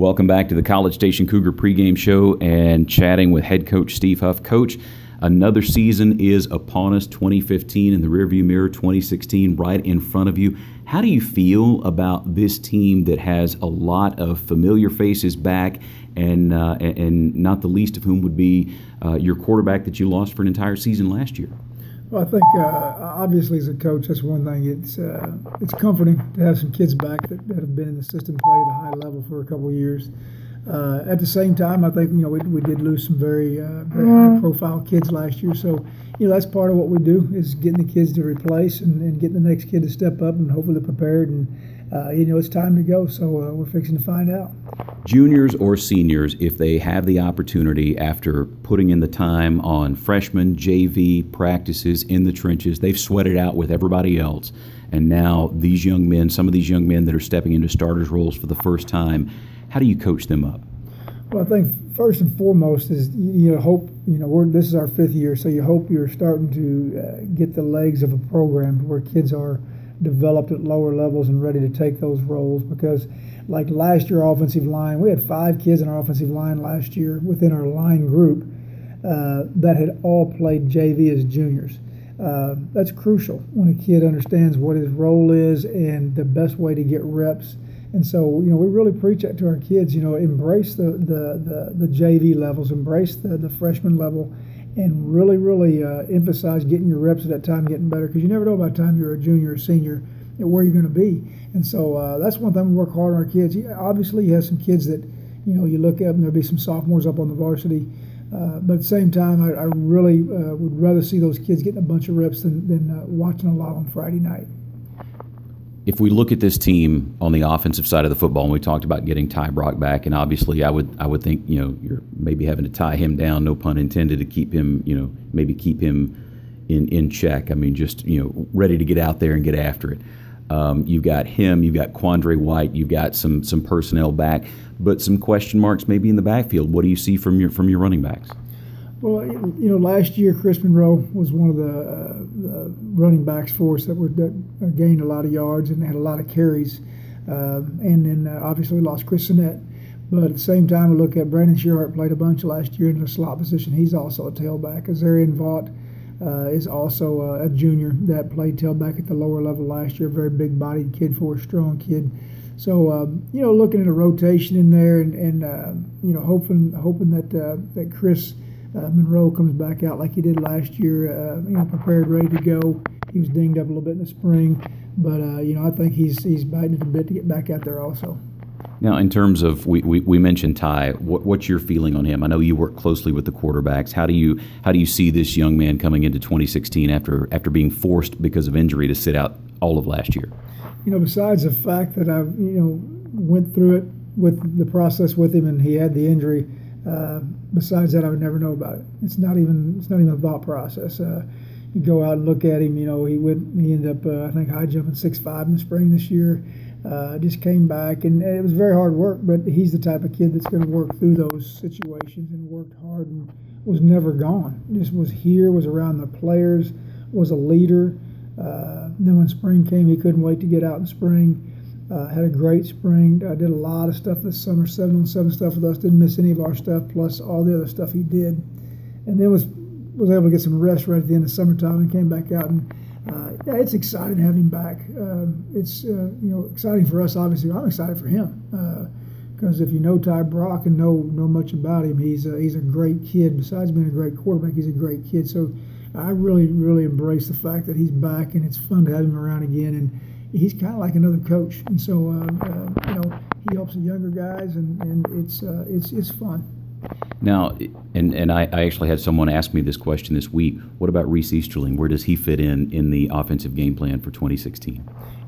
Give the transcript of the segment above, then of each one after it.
Welcome back to the College Station Cougar pregame show and chatting with head coach Steve Huff. Coach, another season is upon us, 2015 in the rearview mirror, 2016 right in front of you. How do you feel about this team that has a lot of familiar faces back and not the least of whom would be your quarterback that you lost for an entire season last year? Well, I think obviously as a coach, that's one thing. It's comforting to have some kids back that have been in the system, played at a high level for a couple of years. At the same time, I think we did lose some very high-profile kids last year. So that's part of what we do is getting the kids to replace and getting the next kid to step up and hopefully they're prepared. And it's time to go. So we're fixing to find out. Juniors or seniors, if they have the opportunity after putting in the time on freshman, JV practices in the trenches, they've sweated out with everybody else. And now these young men, some of these young men that are stepping into starters roles for the first time, how do you coach them up? Well, I think first and foremost is hope. This is our fifth year, so you hope you're starting to get the legs of a program where kids are developed at lower levels and ready to take those roles. Because like last year, offensive line, we had 5 kids in our offensive line last year within our line group that had all played JV as juniors. That's crucial when a kid understands what his role is and the best way to get reps. And so, we really preach that to our kids, embrace the JV levels, embrace the freshman level, and really, really emphasize getting your reps at that time, getting better, because you never know by the time you're a junior or senior where you're going to be. And so that's one thing we work hard on our kids. Obviously, you have some kids that, you look at, and there'll be some sophomores up on the varsity. But at the same time, I really would rather see those kids getting a bunch of reps than watching a lot on Friday night. If we look at this team on the offensive side of the football, and we talked about getting Ty Brock back, and obviously I would think you're maybe having to tie him down, no pun intended, to keep him maybe keep him in check. I mean, just ready to get out there and get after it. You've got him, you've got Quandre White, you've got some personnel back, but some question marks maybe in the backfield. What do you see from your running backs? Well, last year Chris Monroe was one of the running backs for us that gained a lot of yards and had a lot of carries. And then obviously we lost Chris Sinnett. But at the same time, we look at Brandon Shearhart played a bunch last year in the slot position. He's also a tailback. Azarian Vaught is also a junior that played tailback at the lower level last year. Very big-bodied kid for a strong kid. So, looking at a rotation in there and hoping that Chris Monroe comes back out like he did last year, prepared, ready to go. He was dinged up a little bit in the spring, but I think he's biting it a bit to get back out there also. Now, in terms of we mentioned Ty, what's your feeling on him? I know you work closely with the quarterbacks. How do you see this young man coming into 2016 after being forced because of injury to sit out all of last year? Besides the fact that I went through it with the process with him and he had the injury. Besides that, I would never know about it. It's not even a thought process. You go out and look at him. He ended up I think high jumping 6'5" in the spring this year. Just came back, and it was very hard work. But he's the type of kid that's going to work through those situations and worked hard and was never gone. Just was here, was around the players, was a leader. Then when spring came, he couldn't wait to get out in spring. Had a great spring. Did a lot of stuff this summer, 7-on-7 stuff with us. Didn't miss any of our stuff, plus all the other stuff he did. And then was able to get some rest right at the end of summertime and came back out. And it's exciting to have him back. It's exciting for us. Obviously, I'm excited for him because if you know Ty Brock and know much about him, he's a great kid. Besides being a great quarterback, he's a great kid. So I really, really embrace the fact that he's back, and it's fun to have him around again. And he's kind of like another coach, and so he helps the younger guys, and it's fun. Now, and I actually had someone ask me this question this week. What about Reese Easterling? Where does he fit in the offensive game plan for 2016?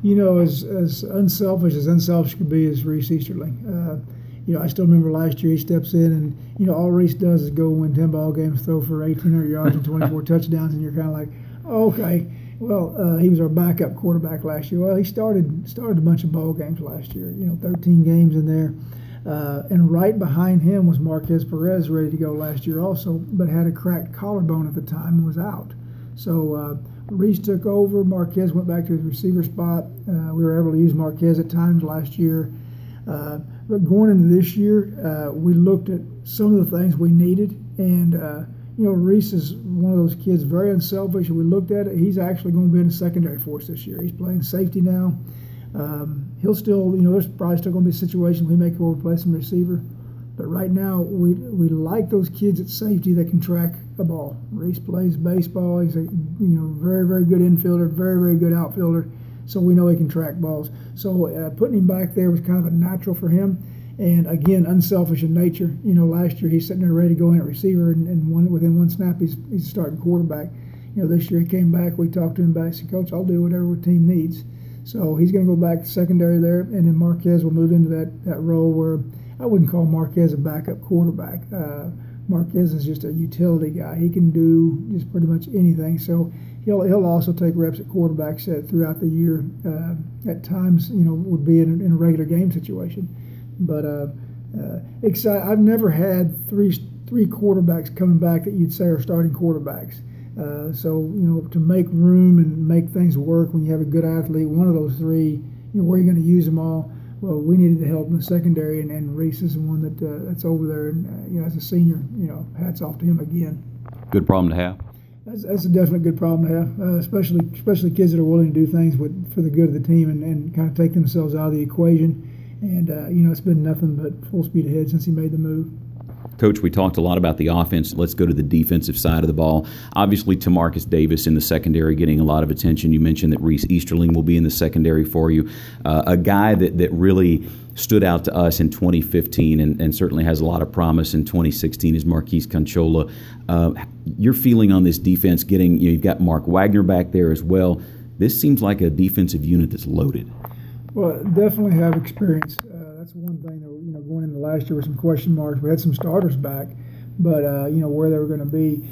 As unselfish could be as Reese Easterling. I still remember last year he steps in, and all Reese does is go win 10 ball games, throw for 1,800 yards and 24 touchdowns, and you're kind of like, oh, okay. Well, he was our backup quarterback last year. Well, he started a bunch of ball games last year. 13 games in there, and right behind him was Marquez Perez, ready to go last year also, but had a cracked collarbone at the time and was out. So Reese took over. Marquez went back to his receiver spot. We were able to use Marquez at times last year. But going into this year, we looked at some of the things we needed, and Reese is one of those kids, very unselfish. We looked at it. He's actually going to be in the secondary for us this year. He's playing safety now. He'll still, there's probably still going to be a situation we may go over play some receiver. But right now, we like those kids at safety that can track a ball. Reese plays baseball. He's a very, very good infielder, very, very good outfielder. So we know he can track balls. So putting him back there was kind of a natural for him. And again, unselfish in nature. Last year he's sitting there ready to go in at receiver, and within one snap he's a starting quarterback. This year he came back. We talked to him back. He said, "Coach, I'll do whatever the team needs." So he's going to go back to secondary there, and then Marquez will move into that role where I wouldn't call Marquez a backup quarterback. Marquez is just a utility guy. He can do just pretty much anything. So he'll also take reps at quarterback throughout the year. At times, would be in a regular game situation. But excited. I've never had three quarterbacks coming back that you'd say are starting quarterbacks. So to make room and make things work when you have a good athlete, one of those three, where you're going to use them all. Well, we needed the help in the secondary, and Reese is the one that's over there. And as a senior, hats off to him again. Good problem to have. That's a definite good problem to have, especially kids that are willing to do things for the good of the team and kind of take themselves out of the equation. And it's been nothing but full speed ahead since he made the move. Coach, we talked a lot about the offense. Let's go to the defensive side of the ball. Obviously, Tamarcus Davis in the secondary getting a lot of attention. You mentioned that Reese Easterling will be in the secondary for you. A guy that really stood out to us in 2015 and certainly has a lot of promise in 2016 is Marquise Conchola. Your feeling on this defense you've got Mark Wagner back there as well. This seems like a defensive unit that's loaded. Well, definitely have experience. That's one thing that, going into last year with some question marks. We had some starters back, but, where they were going to be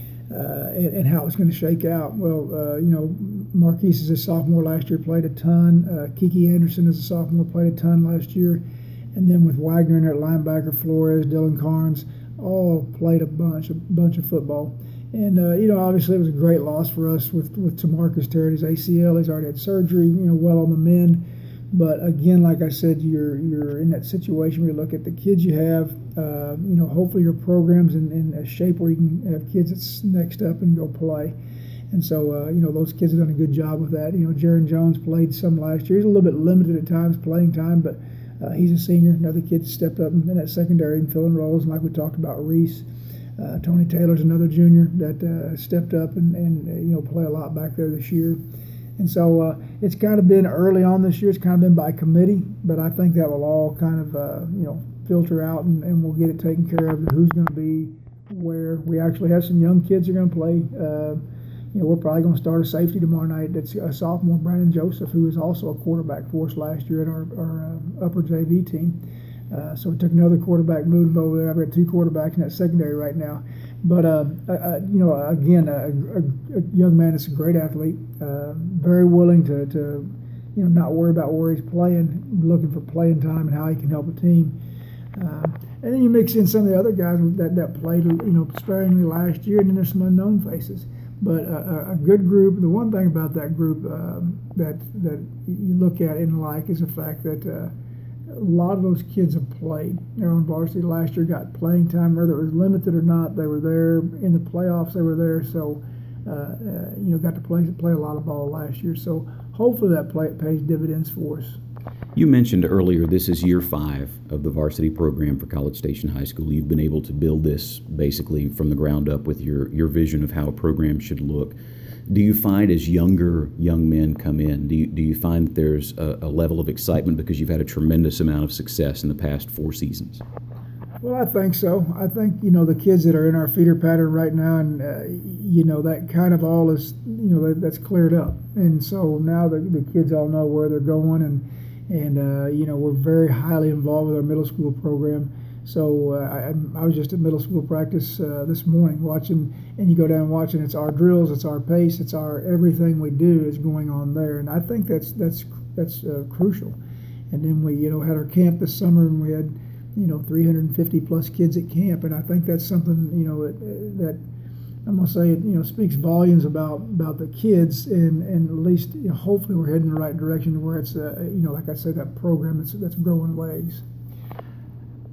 and how it's going to shake out. Well, Marquise is a sophomore last year, played a ton. Kiki Anderson is a sophomore, played a ton last year. And then with Wagner in there at linebacker, Flores, Dylan Carnes, all played a bunch of football. And, obviously it was a great loss for us with Tamarcus tearing his ACL. He's already had surgery, well on the mend. But again, like I said, you're in that situation where you look at the kids you have. Hopefully your program's in a shape where you can have kids that's next up and go play. And so, those kids have done a good job with that. Jaron Jones played some last year. He's a little bit limited at times playing time, but he's a senior. Another kid stepped up in that secondary and filling roles. And like we talked about, Reese. Tony Taylor's another junior that stepped up and play a lot back there this year. And so it's kind of been early on this year. It's kind of been by committee, but I think that will all kind of, filter out and we'll get it taken care of. Who's going to be where. We actually have some young kids who are going to play. We're probably going to start a safety tomorrow night. That's a sophomore, Brandon Joseph, who was also a quarterback for us last year at our upper JV team. So we took another quarterback, moved him over there. I've got two quarterbacks in that secondary right now. But, again, a young man that's a great athlete, very willing to not worry about where he's playing, looking for playing time and how he can help a team. And then you mix in some of the other guys that played, sparingly last year, and then there's some unknown faces. But a good group. The one thing about that group that you look at and like is the fact that a lot of those kids have played. They're on varsity last year, got playing time, whether it was limited or not. They were there in the playoffs. They were there, so got to play a lot of ball last year. So hopefully that pays dividends for us. You mentioned earlier this is year 5 of the varsity program for College Station High School. You've been able to build this basically from the ground up with your vision of how a program should look. Do you find as young men come in, do you find that there's a level of excitement because you've had a tremendous amount of success in the past 4 seasons? Well, I think so. I think, the kids that are in our feeder pattern right now, and, that kind of all is, that's cleared up. And so now the kids all know where they're going, and we're very highly involved with our middle school program. So I was just at middle school practice this morning watching, and you go down watching. It's our drills, it's our pace, it's our everything we do is going on there, and I think that's crucial. And then we had our camp this summer, and we had 350 plus kids at camp, and I think that's something that I'm gonna say speaks volumes about the kids, and at least hopefully we're heading in the right direction to where it's like I said, that program that's growing legs.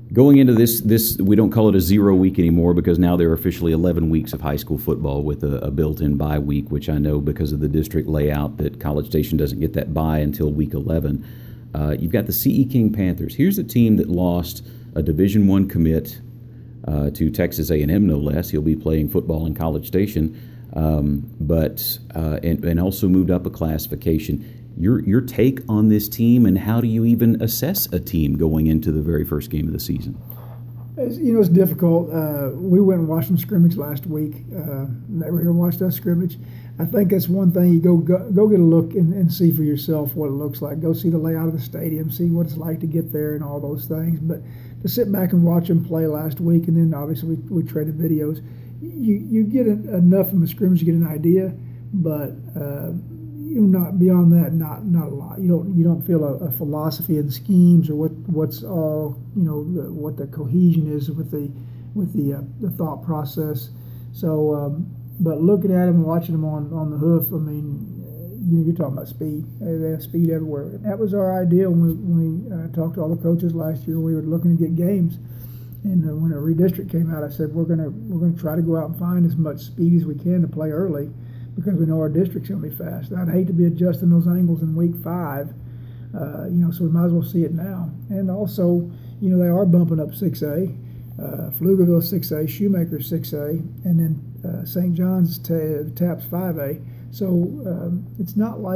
Going into this we don't call it a 0 week anymore because now there are officially 11 weeks of high school football with a built-in bye week, which I know because of the district layout that College Station doesn't get that bye until week 11. You've got the C.E. King Panthers. Here's a team that lost a Division I commit to Texas A&M, no less. He'll be playing football in College Station, but also moved up a classification. Your take on this team, and how do you even assess a team going into the very first game of the season? It's difficult. We went and watched them scrimmage last week. They were here and watched us scrimmage. I think that's one thing. You go get a look and see for yourself what it looks like. Go see the layout of the stadium, see what it's like to get there and all those things. But to sit back and watch them play last week, and then obviously we traded videos, you get enough from the scrimmage to get an idea, but not beyond that, not a lot. You don't feel a philosophy and schemes or what's all what the cohesion is with the thought process. So, but looking at them and watching them on the hoof, I mean, you're talking about speed. They have speed everywhere. And that was our idea when we talked to all the coaches last year. We were looking to get games, and when a redistrict came out, I said we're gonna try to go out and find as much speed as we can to play early, because we know our district's going to be fast. I'd hate to be adjusting those angles in week 5, so we might as well see it now. And also, they are bumping up 6A, Pflugerville 6A, Shoemaker 6A, and then St. John's taps 5A. So it's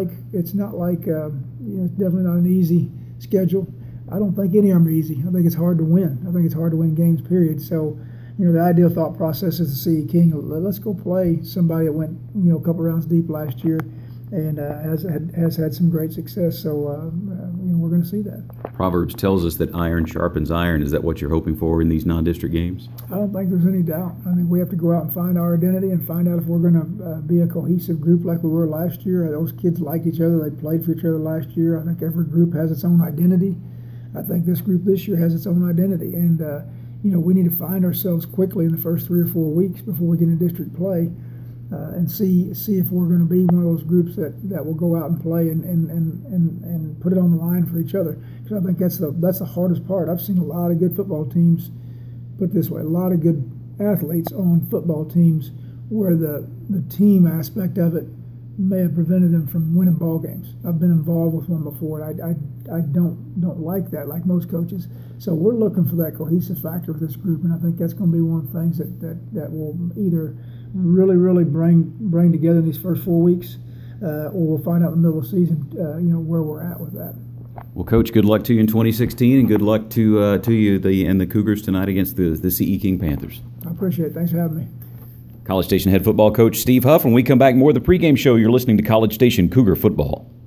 definitely not an easy schedule. I don't think any of them are easy. I think it's hard to win. I think it's hard to win games, period. So, the ideal thought process is to see King. Let's go play somebody that went, a couple rounds deep last year, and has had some great success. So, we're going to see that. Proverbs tells us that iron sharpens iron. Is that what you're hoping for in these non-district games? I don't think there's any doubt. I mean, we have to go out and find our identity and find out if we're going to be a cohesive group like we were last year. Those kids liked each other. They played for each other last year. I think every group has its own identity. I think this group this year has its own identity, and we need to find ourselves quickly in the first 3 or 4 weeks before we get into district play, and see if we're going to be one of those groups that will go out and play and put it on the line for each other. Because I think that's the hardest part. I've seen a lot of good football teams, put it this way, a lot of good athletes on football teams where the team aspect of it may have prevented them from winning ball games. I've been involved with one before, and I don't like that, like most coaches. So we're looking for that cohesive factor with this group, and I think that's going to be one of the things that will either really, really bring together in these first 4 weeks, or we'll find out in the middle of the season, where we're at with that. Well, Coach, good luck to you in 2016, and good luck to you and the Cougars tonight against the C.E. King Panthers. I appreciate it. Thanks for having me. College Station head football coach Steve Huff. When we come back, more of the pregame show. You're listening to College Station Cougar Football.